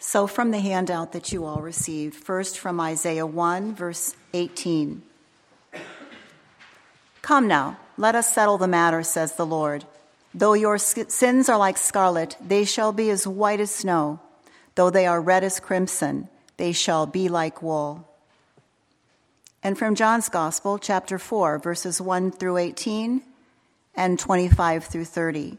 So from the handout that you all received, first from Isaiah 1, verse 18. Come now, let us settle the matter, says the Lord. Though your sins are like scarlet, they shall be as white as snow. Though they are red as crimson, they shall be like wool. And from John's Gospel, chapter 4, verses 1 through 18 and 25 through 30.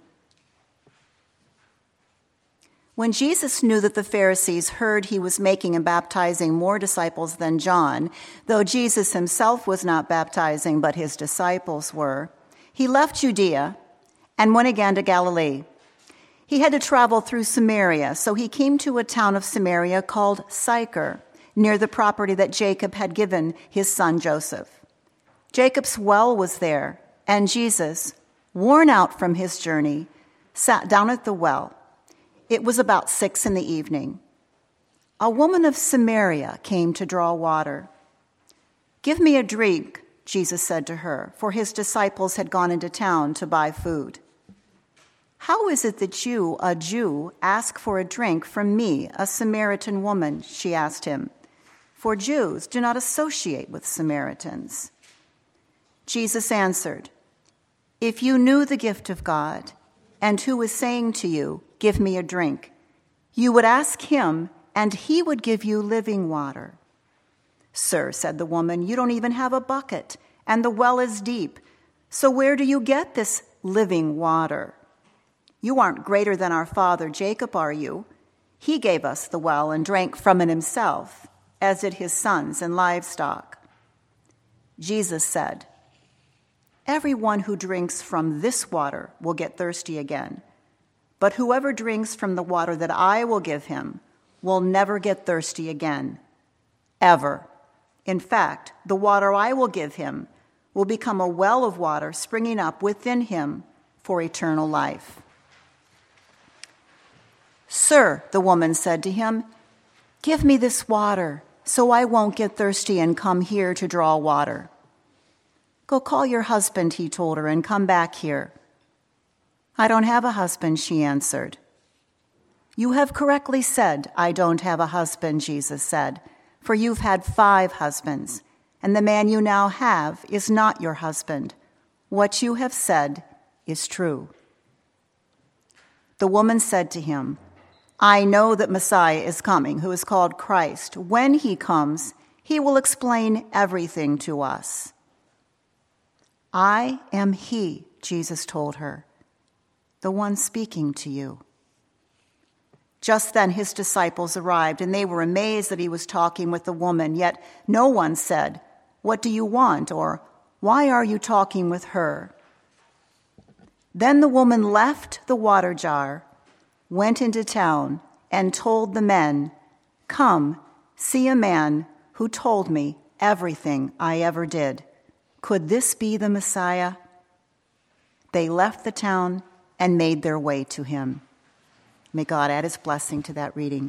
When Jesus knew that the Pharisees heard he was making and baptizing more disciples than John, though Jesus himself was not baptizing, but his disciples were, he left Judea and went again to Galilee. He had to travel through Samaria, so he came to a town of Samaria called Sychar, near the property that Jacob had given his son Joseph. Jacob's well was there, and Jesus, worn out from his journey, sat down at the well. It was about 6 p.m. A woman of Samaria came to draw water. "Give me a drink," Jesus said to her, for his disciples had gone into town to buy food. "How is it that you, a Jew, ask for a drink from me, a Samaritan woman?" she asked him. "For Jews do not associate with Samaritans." Jesus answered, "If you knew the gift of God, and who is saying to you, 'Give me a drink,' you would ask him, and he would give you living water." "Sir," said the woman, "you don't even have a bucket, and the well is deep. So where do you get this living water? You aren't greater than our father Jacob, are you? He gave us the well and drank from it himself, as did his sons and livestock." Jesus said, "Everyone who drinks from this water will get thirsty again. But whoever drinks from the water that I will give him will never get thirsty again, ever. In fact, the water I will give him will become a well of water springing up within him for eternal life." "Sir," the woman said to him, "give me this water so I won't get thirsty and come here to draw water." "Go call your husband," he told her, "and come back here." "I don't have a husband," she answered. "You have correctly said, 'I don't have a husband,'" Jesus said, "for you've had 5 husbands, and the man you now have is not your husband. What you have said is true." The woman said to him, "I know that Messiah is coming, who is called Christ. When he comes, he will explain everything to us." "I am he," Jesus told her, "the one speaking to you." Just then his disciples arrived, and they were amazed that he was talking with the woman, yet no one said, "What do you want?" or "Why are you talking with her?" Then the woman left the water jar, went into town, and told the men, "Come, see a man who told me everything I ever did. Could this be the Messiah?" They left the town and made their way to him. May God add his blessing to that reading.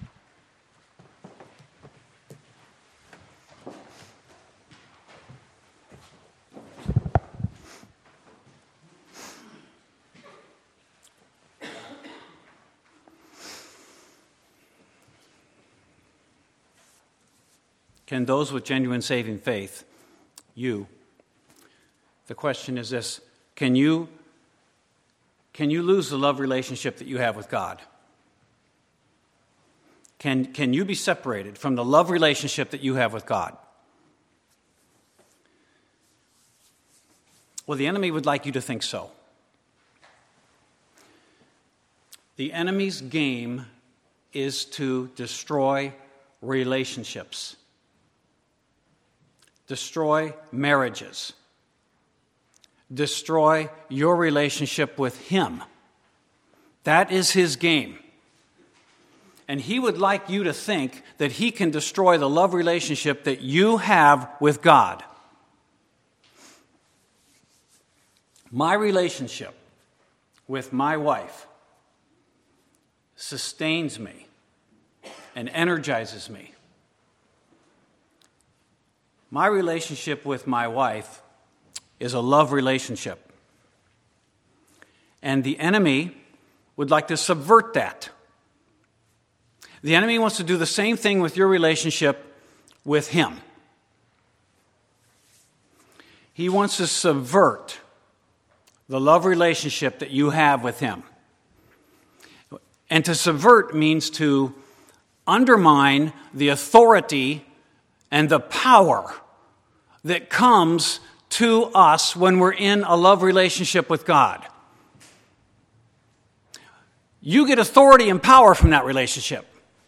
Can those with genuine saving faith, the question is this, can you lose the love relationship that you have with God? Can you be separated from the love relationship that you have with God? Well, the enemy would like you to think so. The enemy's game is to destroy relationships, destroy marriages, destroy your relationship with him. That is his game. And he would like you to think that he can destroy the love relationship that you have with God. My relationship with my wife sustains me and energizes me. My relationship with my wife is a love relationship. And the enemy would like to subvert that. The enemy wants to do the same thing with your relationship with him. He wants to subvert the love relationship that you have with him. And to subvert means to undermine the authority and the power that comes to us when we're in a love relationship with God. You get authority and power from that relationship.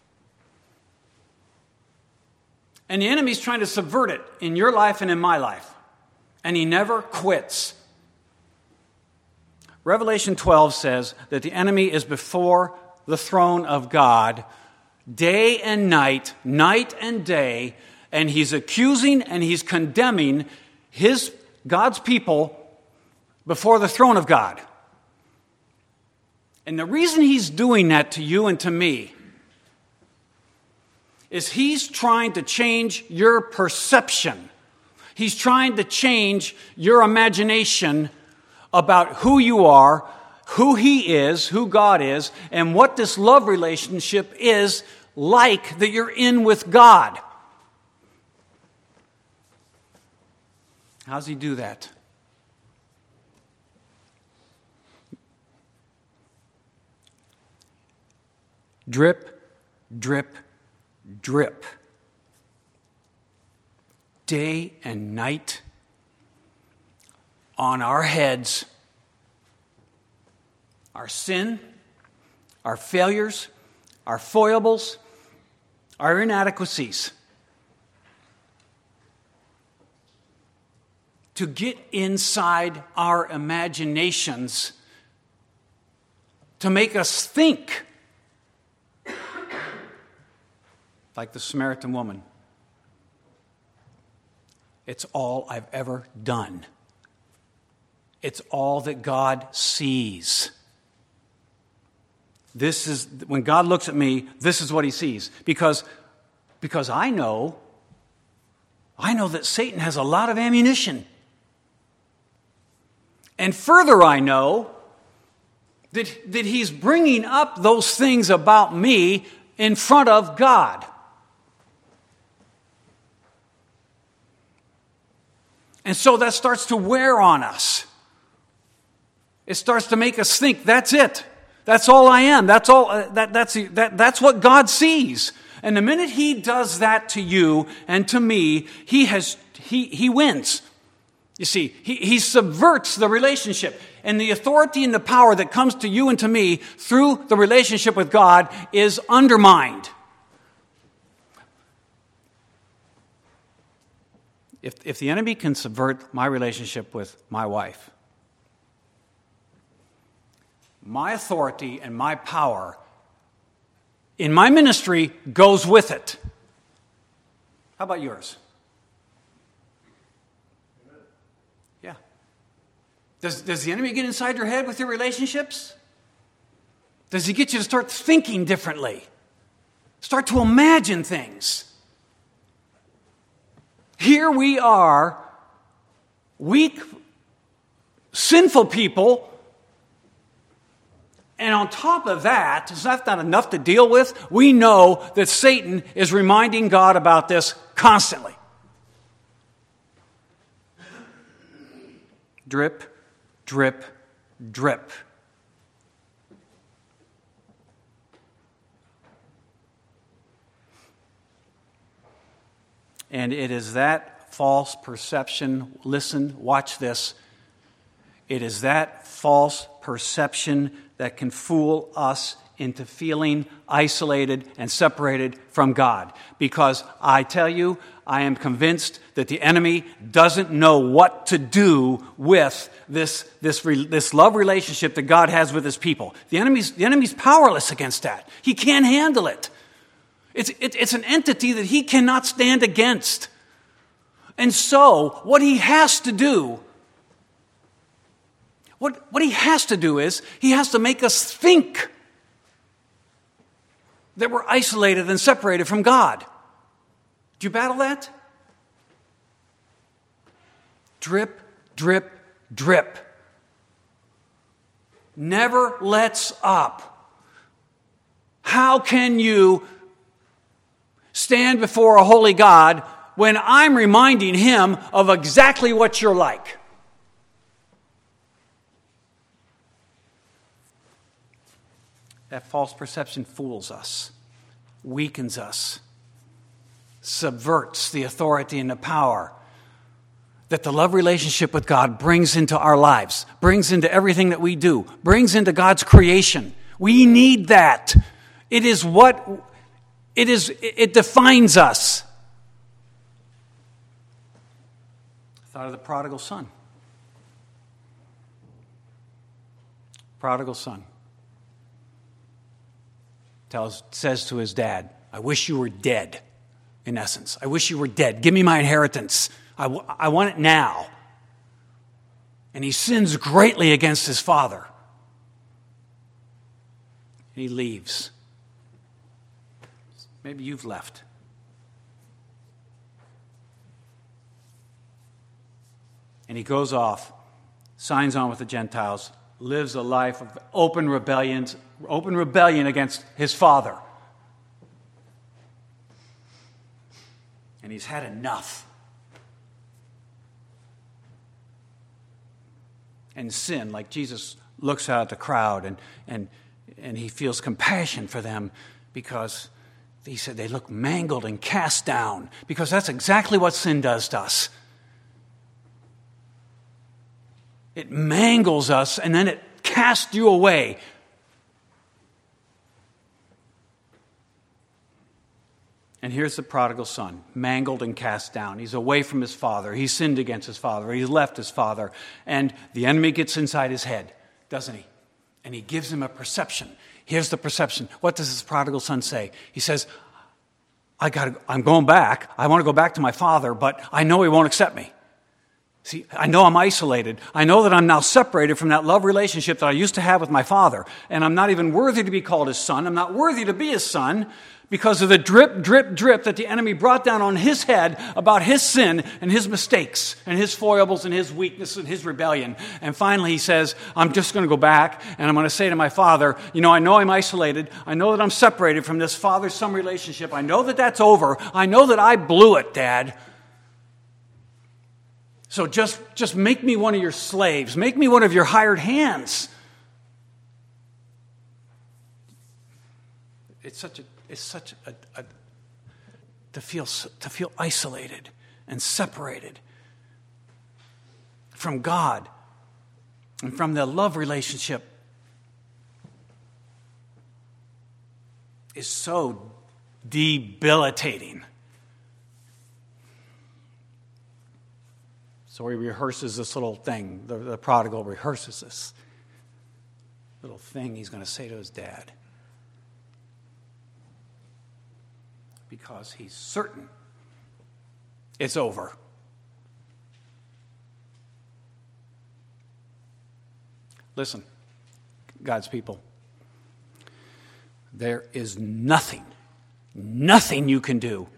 And the enemy's trying to subvert it in your life and in my life. And he never quits. Revelation 12 says that the enemy is before the throne of God day and night, night and day, and he's accusing and he's condemning God's people before the throne of God. And the reason he's doing that to you and to me is he's trying to change your perception. He's trying to change your imagination about who you are, who he is, who God is, and what this love relationship is like that you're in with God. How does he do that? Drip, drip, drip. Day and night on our heads, our sin, our failures, our foibles, our inadequacies. To get inside our imaginations, to make us think like the Samaritan woman. It's all I've ever done. It's all that God sees. This is, when God looks at me, this is what he sees. Because I know that Satan has a lot of ammunition. And further, I know that he's bringing up those things about me in front of God. And so that starts to wear on us. It starts to make us think, that's it. That's all I am. That's all. That's what God sees. And the minute he does that to you and to me, he wins. You see, he subverts the relationship. And the authority and the power that comes to you and to me through the relationship with God is undermined. If the enemy can subvert my relationship with my wife, my authority and my power in my ministry goes with it. How about yours? Yeah. Does the enemy get inside your head with your relationships? Does he get you to start thinking differently? Start to imagine things? Here we are, weak, sinful people, and on top of that, is that not enough to deal with? We know that Satan is reminding God about this constantly. Drip, drip, drip. And it is that false perception, listen, watch this. It is that false perception that can fool us into feeling isolated and separated from God. Because I tell you, I am convinced that the enemy doesn't know what to do with this love relationship that God has with his people. The enemy's powerless against that. He can't handle it. It's an entity that he cannot stand against. And so, what he has to do is, he has to make us think that we're isolated and separated from God. Do you battle that? Drip, drip, drip. Never lets up. How can you stand before a holy God when I'm reminding him of exactly what you're like? That false perception fools us, weakens us, subverts the authority and the power that the love relationship with God brings into our lives, brings into everything that we do, brings into God's creation. We need that. It defines us. I thought of the prodigal son. Prodigal son says to his dad, I wish you were dead, in essence. I wish you were dead. Give me my inheritance. I want it now. And he sins greatly against his father. And he leaves. Maybe you've left. And he goes off, signs on with the Gentiles, lives a life of open rebellion against his father. And he's had enough. And sin, like Jesus looks out at the crowd and he feels compassion for them because he said they look mangled and cast down, because that's exactly what sin does to us. It mangles us and then it casts you away. And here's the prodigal son, mangled and cast down. He's away from his father. He sinned against his father. He's left his father. And the enemy gets inside his head, doesn't he? And he gives him a perception. Here's the perception. What does this prodigal son say? He says, I'm going back. I want to go back to my father, but I know he won't accept me. See, I know I'm isolated. I know that I'm now separated from that love relationship that I used to have with my father. And I'm not even worthy to be called his son. I'm not worthy to be his son because of the drip, drip, drip that the enemy brought down on his head about his sin and his mistakes and his foibles and his weakness and his rebellion. And finally he says, I'm just going to go back and I'm going to say to my father, I know I'm isolated. I know that I'm separated from this father-son relationship. I know that that's over. I know that I blew it, Dad. So just make me one of your slaves. Make me one of your hired hands. It's such a to feel isolated and separated from God and from the love relationship is so debilitating. So he rehearses this little thing. The prodigal rehearses this little thing he's going to say to his dad. Because he's certain it's over. Listen, God's people, there is nothing you can do.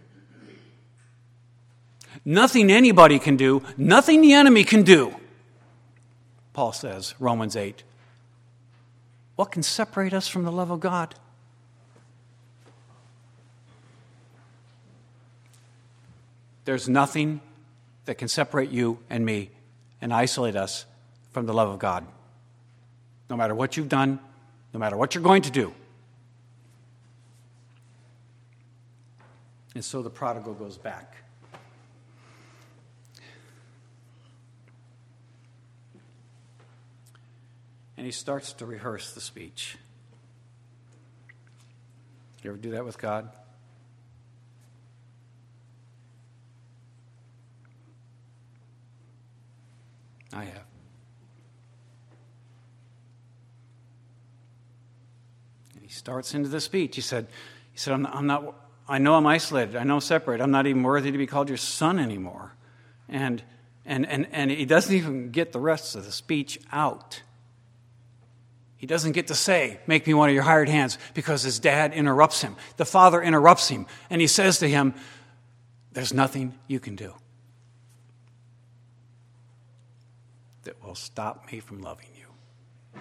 Nothing anybody can do, nothing the enemy can do. Paul says, Romans 8. What can separate us from the love of God? There's nothing that can separate you and me and isolate us from the love of God. No matter what you've done, no matter what you're going to do. And so the prodigal goes back. And he starts to rehearse the speech. You ever do that with God? I have. And he starts into the speech. He said, I'm not, I know I'm isolated. I know I'm separated. I'm not even worthy to be called your son anymore. And he doesn't even get the rest of the speech out. He doesn't get to say, make me one of your hired hands, because his dad interrupts him. The father interrupts him. And he says to him, there's nothing you can do that will stop me from loving you.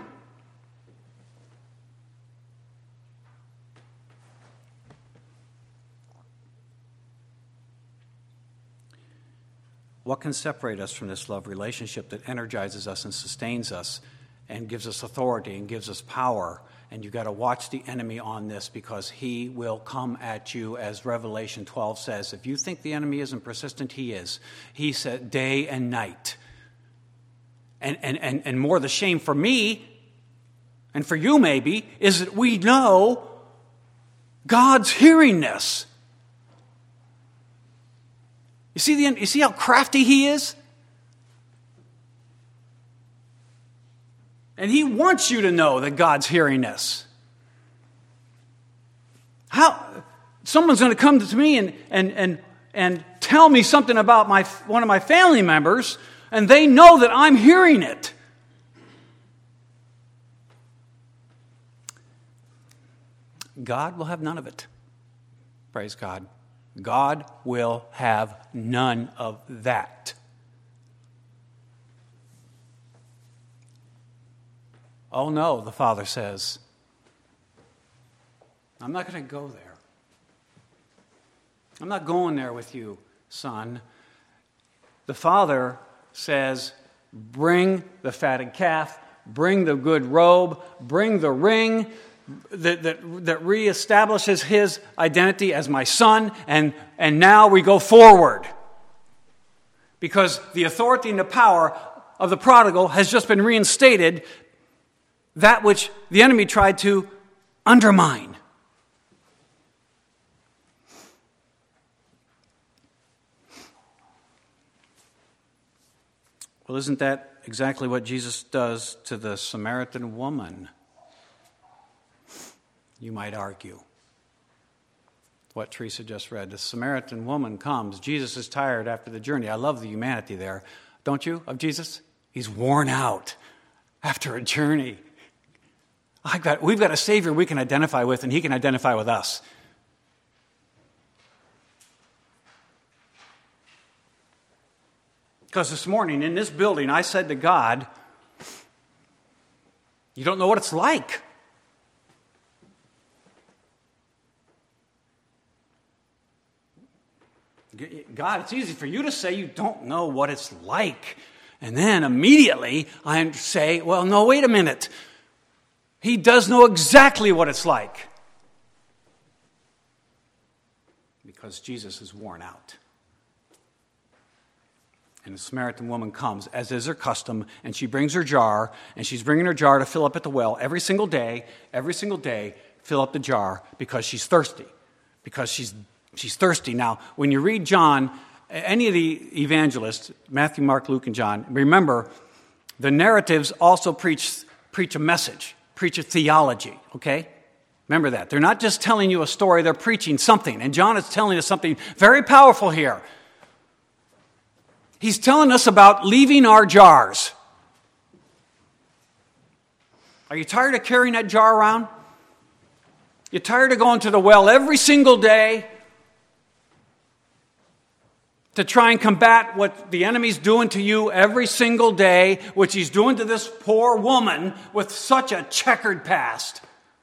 What can separate us from this love relationship that energizes us and sustains us and gives us authority and gives us power? And you've got to watch the enemy on this, because he will come at you, as Revelation 12 says. If you think the enemy isn't persistent, he is. He said day and night. And more the shame for me, and for you maybe, is that we know God's hearing this. You see how crafty he is? And he wants you to know that God's hearing this. Someone's going to come to me and tell me something about one of my family members, and they know that I'm hearing it. God will have none of it. Praise God. God will have none of that. Oh no, the Father says, I'm not going to go there. I'm not going there with you, son. The Father says, bring the fatted calf, bring the good robe, bring the ring that reestablishes his identity as my son, and now we go forward. Because the authority and the power of the prodigal has just been reinstated, that which the enemy tried to undermine. Well, isn't that exactly what Jesus does to the Samaritan woman? You might argue. What Teresa just read. The Samaritan woman comes. Jesus is tired after the journey. I love the humanity there. Don't you, of Jesus? He's worn out after a journey. We've got a Savior we can identify with, and he can identify with us. Because this morning in this building, I said to God, you don't know what it's like. God, it's easy for you to say you don't know what it's like. And then immediately I say, well, no, wait a minute. He does know exactly what it's like. Because Jesus is worn out. And the Samaritan woman comes, as is her custom, and she brings her jar, and she's bringing her jar to fill up at the well every single day, fill up the jar, because she's thirsty. Because she's thirsty. Now, when you read John, any of the evangelists, Matthew, Mark, Luke, and John, remember, the narratives also preach a message, preach a theology, okay? Remember that. They're not just telling you a story, they're preaching something. And John is telling us something very powerful here. He's telling us about leaving our jars. Are you tired of carrying that jar around? You tired of going to the well every single day to try and combat what the enemy's doing to you every single day, which he's doing to this poor woman with such a checkered past?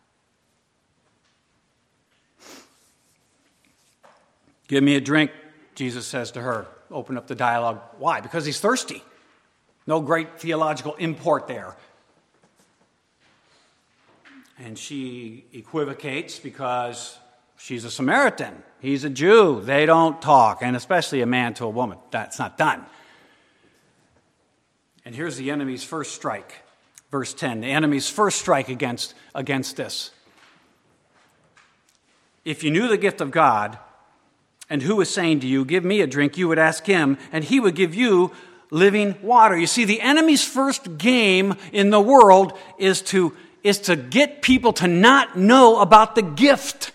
Give me a drink, Jesus says to her. Open up the dialogue. Why? Because he's thirsty. No great theological import there. And she equivocates because she's a Samaritan. He's a Jew. They don't talk, and especially a man to a woman. That's not done. And here's the enemy's first strike. Verse 10, the enemy's first strike against this. If you knew the gift of God, and who is saying to you, give me a drink, you would ask him, and he would give you living water. You see, the enemy's first game in the world is to get people to not know about the gift.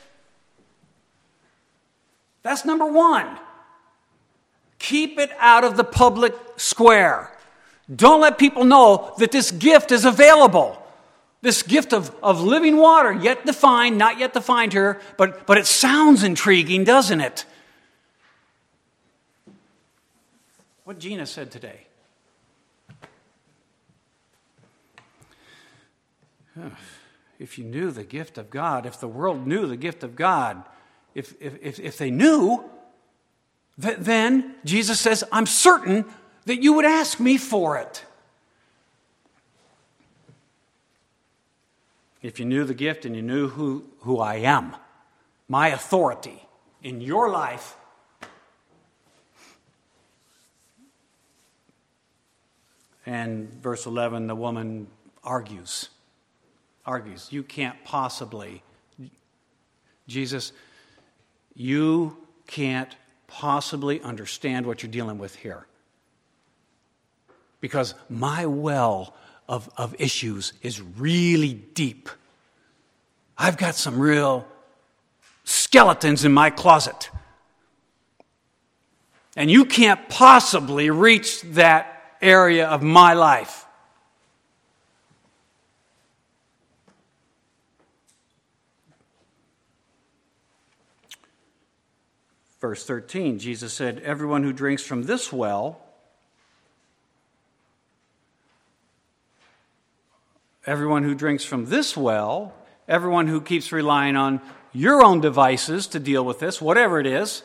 That's number one. Keep it out of the public square. Don't let people know that this gift is available. This gift of living water, yet defined, not yet defined here, but it sounds intriguing, doesn't it? What Gina said today. If you knew the gift of God, if the world knew the gift of God, if they knew, then Jesus says, I'm certain that you would ask me for it. If you knew the gift and you knew who I am, my authority in your life, and verse 11, the woman argues. You can't possibly, Jesus, you can't possibly understand what you're dealing with here. Because my well of issues is really deep. I've got some real skeletons in my closet. And you can't possibly reach that area of my life. Verse 13, Jesus said, everyone who drinks from this well, everyone who keeps relying on your own devices to deal with this, whatever it is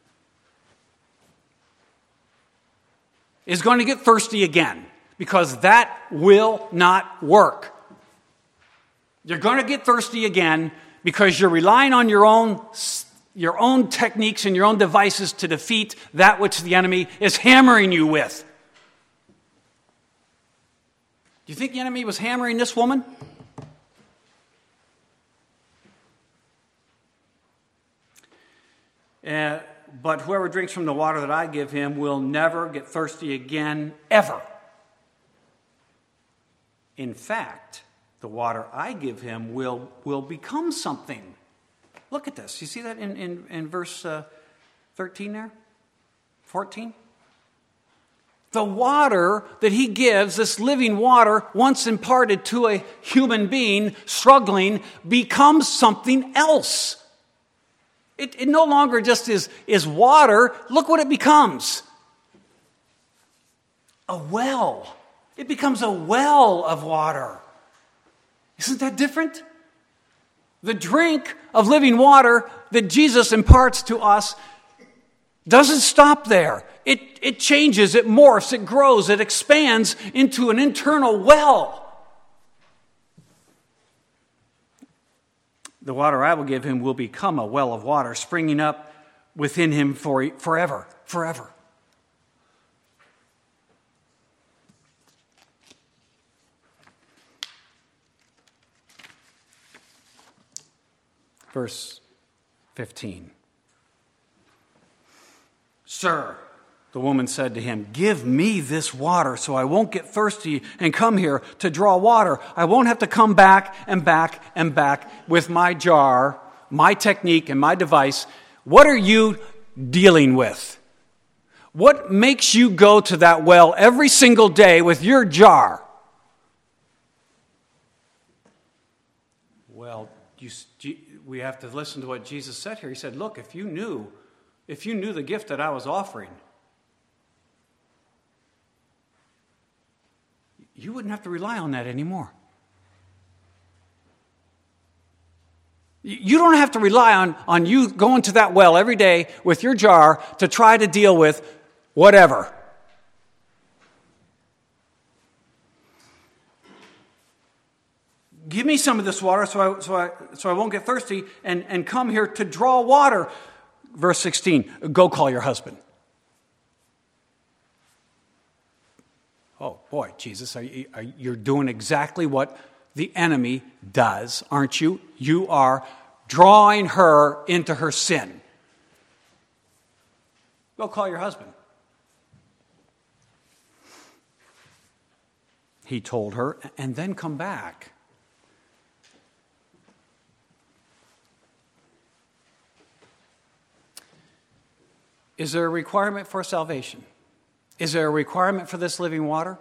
going to get thirsty again, because that will not work. You're going to get thirsty again because you're relying on your own techniques and your own devices to defeat that which the enemy is hammering you with. Do you think the enemy was hammering this woman? But whoever drinks from the water that I give him will never get thirsty again, ever. In fact, the water I give him will become something. Look at this. You see that in verse 13 there? 14? The water that he gives, this living water, once imparted to a human being struggling, becomes something else. It no longer just is water. Look what it becomes. A well. It becomes a well of water. Isn't that different? The drink of living water that Jesus imparts to us doesn't stop there. It changes, it morphs, it grows, it expands into an internal well. The water I will give him will become a well of water, springing up within him forever. Verse 15. Sir, the woman said to him, give me this water so I won't get thirsty and come here to draw water. I won't have to come back and back and back with my jar, my technique, and my device. What are you dealing with? What makes you go to that well every single day with your jar? Well, we have to listen to what Jesus said here. He said, look, if you knew the gift that I was offering, you wouldn't have to rely on that anymore. You don't have to rely on you going to that well every day with your jar to try to deal with whatever. Give me some of this water so I won't get thirsty and come here to draw water. Verse 16, go call your husband. Oh boy, Jesus, you're doing exactly what the enemy does, aren't you? You are drawing her into her sin. Go call your husband. He told her, and then come back. Is there a requirement for salvation? Is there a requirement for this living water?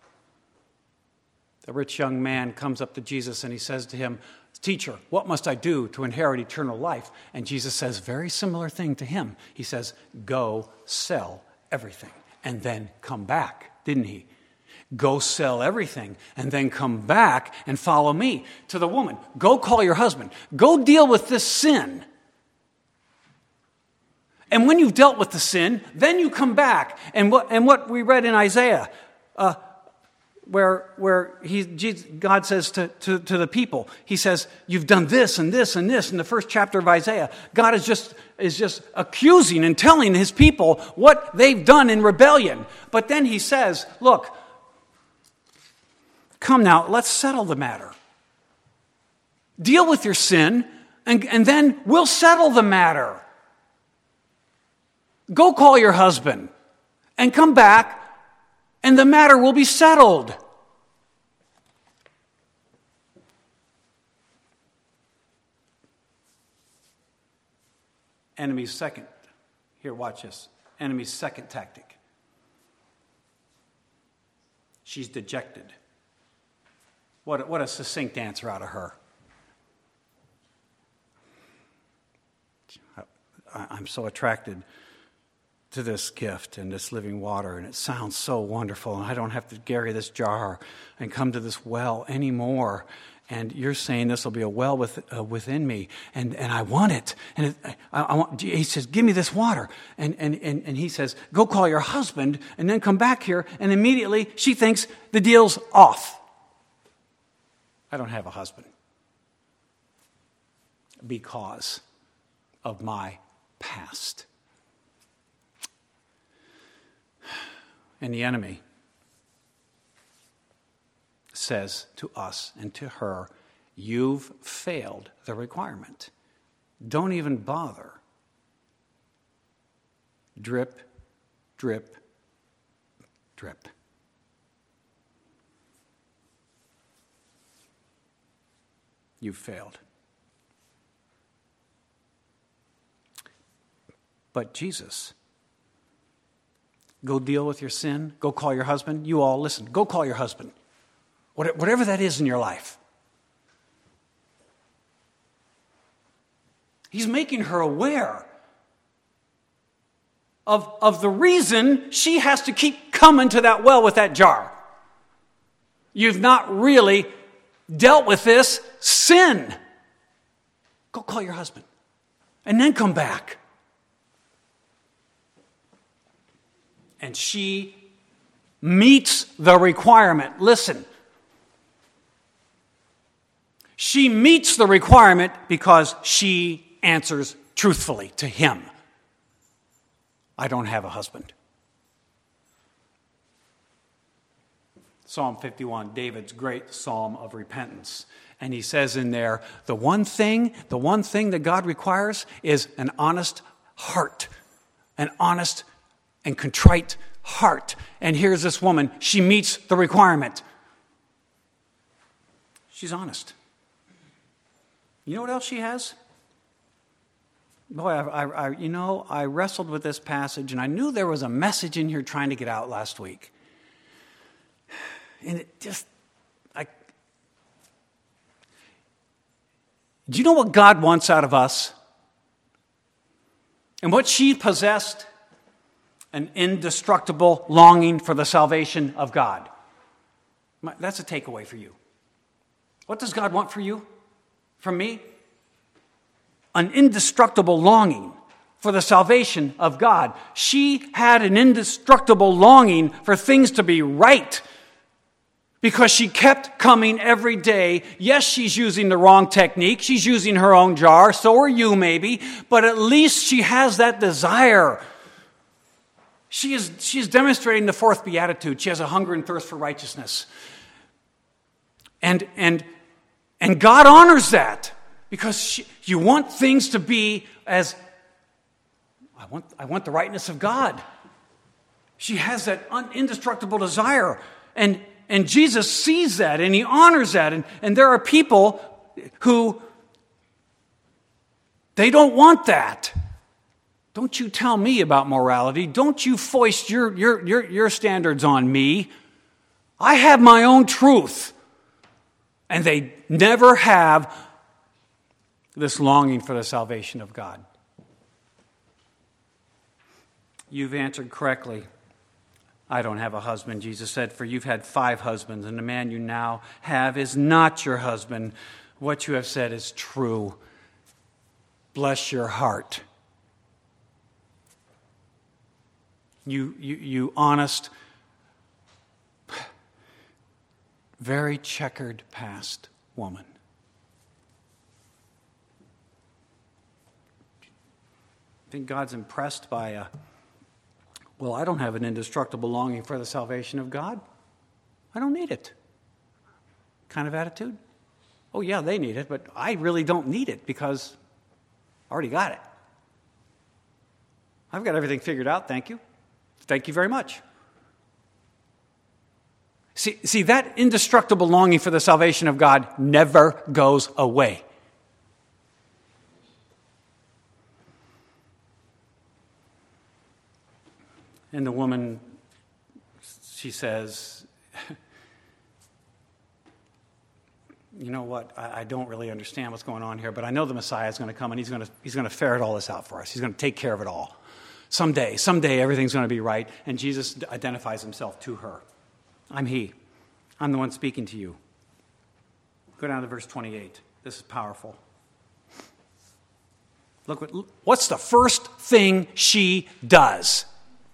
The rich young man comes up to Jesus and he says to him, Teacher, what must I do to inherit eternal life? And Jesus says a very similar thing to him. He says, go sell everything and then come back, didn't he? Go sell everything and then come back and follow me. To the woman, go call your husband. Go deal with this sin. And when you've dealt with the sin, then you come back. And what we read in Isaiah, where God says to the people, he says, you've done this and this and this in the first chapter of Isaiah. God is just accusing and telling his people what they've done in rebellion. But then he says, look, come now, let's settle the matter. Deal with your sin, and then we'll settle the matter. Go call your husband and come back, and the matter will be settled. Enemy's second, here, watch this. Enemy's second tactic. She's dejected. What a succinct answer out of her. I'm so attracted to this gift and this living water, and it sounds so wonderful, and I don't have to carry this jar and come to this well anymore. And you're saying this will be a well within me, and I want it. And he says, give me this water. And he says, go call your husband, and then come back here. And immediately she thinks the deal's off. I don't have a husband because of my past. And the enemy says to us and to her, you've failed the requirement. Don't even bother. Drip, drip, drip. You've failed. But Jesus, go deal with your sin. Go call your husband. You all listen. Go call your husband. Whatever that is in your life. He's making her aware of the reason she has to keep coming to that well with that jar. You've not really dealt with this sin. Go call your husband. And then come back. And she meets the requirement. Listen. She meets the requirement because she answers truthfully to him. I don't have a husband. Psalm 51, David's great psalm of repentance. And he says in there, the one thing that God requires is an honest heart. An honest and contrite heart. And here's this woman. She meets the requirement. She's honest. You know what else she has? Boy, I wrestled with this passage, and I knew there was a message in here trying to get out last week. And it just, do you know what God wants out of us? And what she possessed? An indestructible longing for the salvation of God. That's a takeaway for you. What does God want for you? From me? An indestructible longing for the salvation of God. She had an indestructible longing for things to be right because she kept coming every day. Yes, she's using the wrong technique. She's using her own jar. So are you maybe. But at least she has that desire. She is demonstrating the fourth beatitude. She has a hunger and thirst for righteousness. And God honors that because you want things to be as, I want the rightness of God. She has that indestructible desire. And Jesus sees that and he honors that. And there are people who, they don't want that. Don't you tell me about morality. Don't you foist your standards on me. I have my own truth. And they never have this longing for the salvation of God. You've answered correctly. I don't have a husband, Jesus said, for you've had 5 husbands, and the man you now have is not your husband. What you have said is true. Bless your heart. You honest, very checkered past woman. I think God's impressed by I don't have an indestructible longing for the salvation of God. I don't need it. Kind of attitude. Oh yeah, they need it, but I really don't need it because I already got it. I've got everything figured out, thank you. Thank you very much. See, that indestructible longing for the salvation of God never goes away. And the woman, she says, you know what, I don't really understand what's going on here, but I know the Messiah is going to come and he's going to ferret all this out for us. He's going to take care of it all. Someday everything's going to be right. And Jesus identifies himself to her. I'm he. I'm the one speaking to you. Go down to verse 28. This is powerful. Look, what's the first thing she does?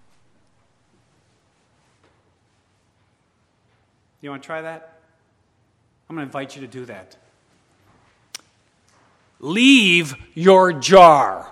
You want to try that? I'm going to invite you to do that. Leave your jar.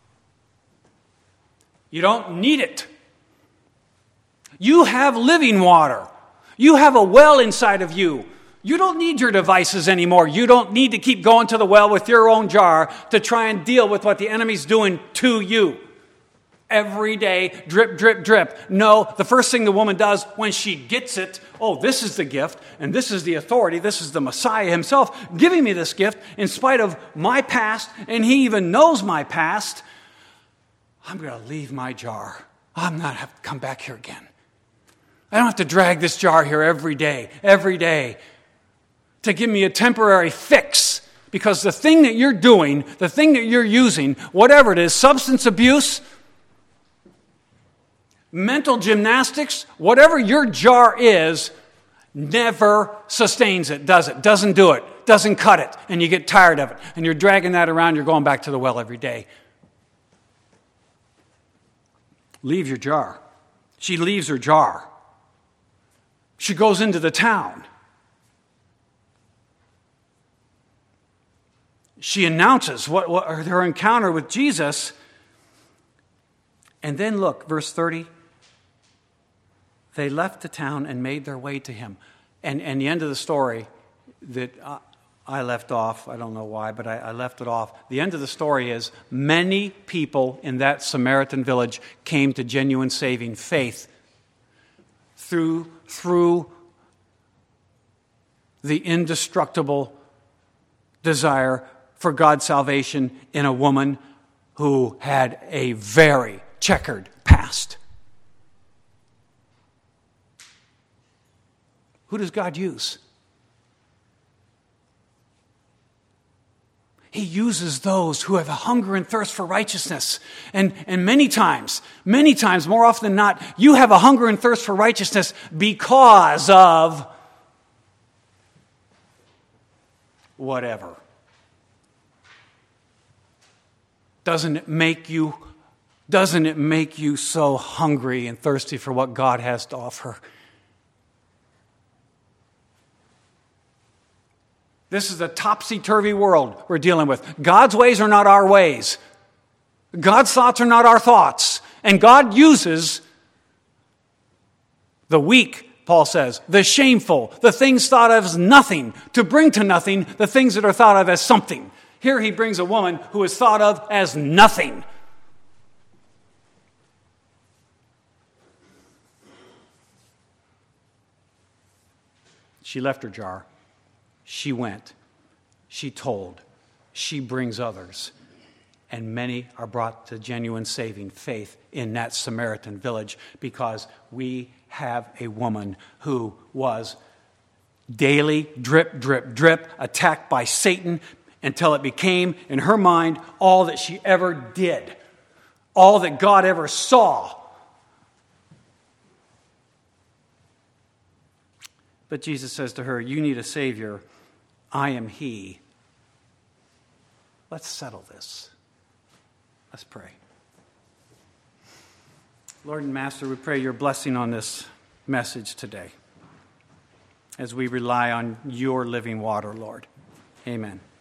You don't need it. You have living water. You have a well inside of you. You don't need your devices anymore. You don't need to keep going to the well with your own jar to try and deal with what the enemy's doing to you. Every day, drip, drip, drip. No, the first thing the woman does when she gets it, this is the gift, and this is the authority, this is the Messiah himself giving me this gift in spite of my past, and he even knows my past. I'm going to leave my jar. I'm not have to come back here again. I don't have to drag this jar here every day, to give me a temporary fix. Because the thing that you're doing, the thing that you're using, whatever it is, substance abuse, mental gymnastics, whatever your jar is, never sustains it, does it? Doesn't do it, doesn't cut it, and you get tired of it. And you're dragging that around, you're going back to the well every day. Leave your jar. She leaves her jar. She goes into the town. She announces her encounter with Jesus. And then look, verse 30. They left the town and made their way to him. And the end of the story that I left off, I don't know why, but I left it off. The end of the story is many people in that Samaritan village came to genuine saving faith through the indestructible desire for God's salvation in a woman who had a very checkered past. Who does God use? He uses those who have a hunger and thirst for righteousness. And many times, more often than not, you have a hunger and thirst for righteousness because of whatever. Doesn't it make you so hungry and thirsty for what God has to offer? This is a topsy-turvy world we're dealing with. God's ways are not our ways. God's thoughts are not our thoughts. And God uses the weak, Paul says, the shameful, the things thought of as nothing, to bring to nothing the things that are thought of as something. Here he brings a woman who is thought of as nothing. She left her jar. She went. She told. She brings others. And many are brought to genuine saving faith in that Samaritan village because we have a woman who was daily, drip, drip, drip, attacked by Satan until it became, in her mind, all that she ever did, all that God ever saw. But Jesus says to her, you need a Savior. I am He. Let's settle this. Let's pray. Lord and Master, we pray your blessing on this message today as we rely on your living water, Lord. Amen.